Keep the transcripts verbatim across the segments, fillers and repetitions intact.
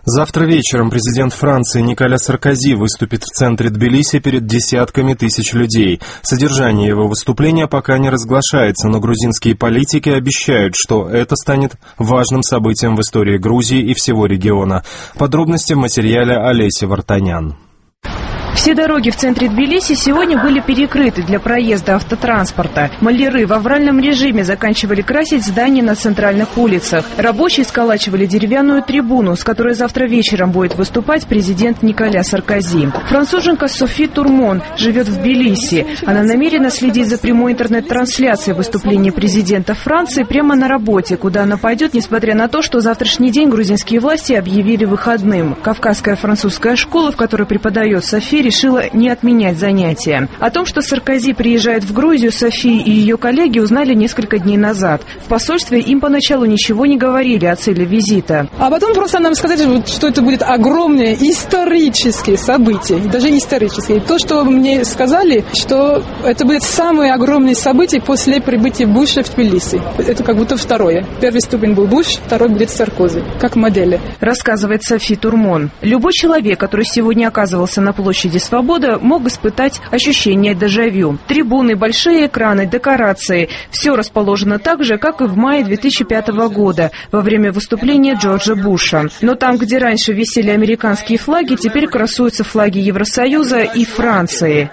Завтра вечером президент Франции Николя Саркози выступит в центре Тбилиси перед десятками тысяч людей. Содержание его выступления пока не разглашается, но грузинские политики обещают, что это станет важным событием в истории Грузии и всего региона. Подробности в материале Олеси Вартанян. Все дороги в центре Тбилиси сегодня были перекрыты для проезда автотранспорта. Маляры в авральном режиме заканчивали красить здания на центральных улицах. Рабочие сколачивали деревянную трибуну, с которой завтра вечером будет выступать президент Николя Саркози. Француженка Софи Турмон живет в Тбилиси. Она намерена следить за прямой интернет-трансляцией выступления президента Франции прямо на работе, куда она пойдет, несмотря на то, что завтрашний день грузинские власти объявили выходным. Кавказская французская школа, в которой преподает Софи, решила не отменять занятия. О том, что Саркози приезжает в Грузию, Софи и ее коллеги узнали несколько дней назад. В посольстве им поначалу ничего не говорили о цели визита. А потом просто нам сказали, что это будет огромное историческое событие. Даже историческое. И то, что мне сказали, что это будет самое огромное событие после прибытия Буша в Тбилиси. Это как будто второе. Первый ступень был Буш, второй будет Саркози, как модели. Рассказывает Софи Турмон. Любой человек, который сегодня оказывался на площади Свобода, мог испытать ощущение дежавю. Трибуны, большие экраны, декорации – все расположено так же, как и в мае две тысячи пятого года, во время выступления Джорджа Буша. Но там, где раньше висели американские флаги, теперь красуются флаги Евросоюза и Франции.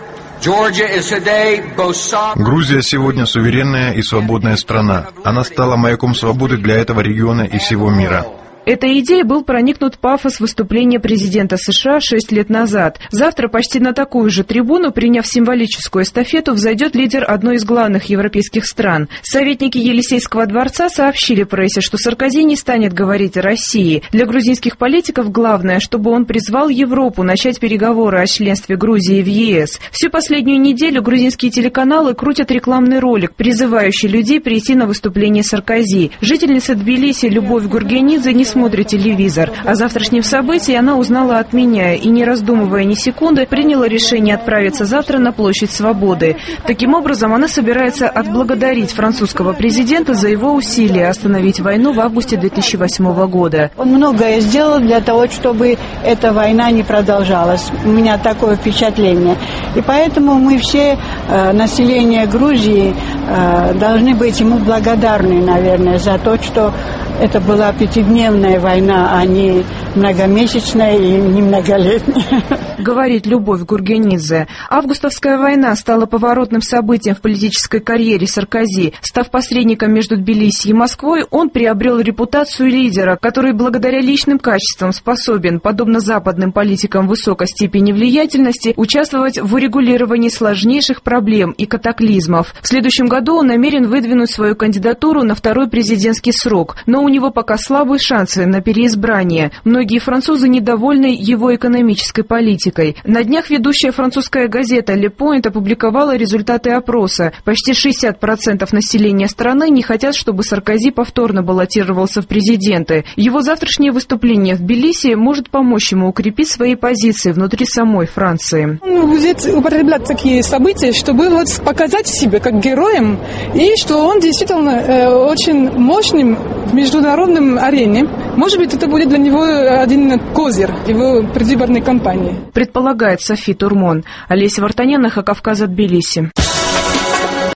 Грузия сегодня суверенная и свободная страна. Она стала маяком свободы для этого региона и всего мира. Этой идеей был проникнут пафос выступления президента США шесть лет назад. Завтра почти на такую же трибуну, приняв символическую эстафету, взойдет лидер одной из главных европейских стран. Советники Елисейского дворца сообщили прессе, что Саркози не станет говорить о России. Для грузинских политиков главное, чтобы он призвал Европу начать переговоры о членстве Грузии в ЕС. Всю последнюю неделю грузинские телеканалы крутят рекламный ролик, призывающий людей прийти на выступление Саркози. Жительница Тбилиси Любовь Гургенидзе не смотрит телевизор. О завтрашнем событии она узнала от меня и, не раздумывая ни секунды, приняла решение отправиться завтра на площадь Свободы. Таким образом, она собирается отблагодарить французского президента за его усилия остановить войну в августе две тысячи восьмого года. Он многое сделал для того, чтобы эта война не продолжалась. У меня такое впечатление. И поэтому мы все, э, население Грузии, э, должны быть ему благодарны, наверное, за то, что это была пятидневная война, а не многомесячная и не многолетняя. Говорит Любовь Гургенидзе. Августовская война стала поворотным событием в политической карьере Саркози. Став посредником между Тбилиси и Москвой, он приобрел репутацию лидера, который благодаря личным качествам способен, подобно западным политикам высокой степени влиятельности, участвовать в урегулировании сложнейших проблем и катаклизмов. В следующем году он намерен выдвинуть свою кандидатуру на второй президентский срок, но у него пока слабые шансы на переизбрание. Многие французы недовольны его экономической политикой. На днях ведущая французская газета «Le Point» опубликовала результаты опроса. Почти шестьдесят процентов населения страны не хотят, чтобы Саркози повторно баллотировался в президенты. Его завтрашнее выступление в Тбилиси может помочь ему укрепить свои позиции внутри самой Франции. Он будет употреблять такие события, чтобы вот показать себя как героем, и что он действительно э, очень мощным в международном арене. Может быть, это будет для него один козырь его предвыборной кампании. Предполагает Софи Турмон. Олеся Вартанян, Кавказа, Тбилиси.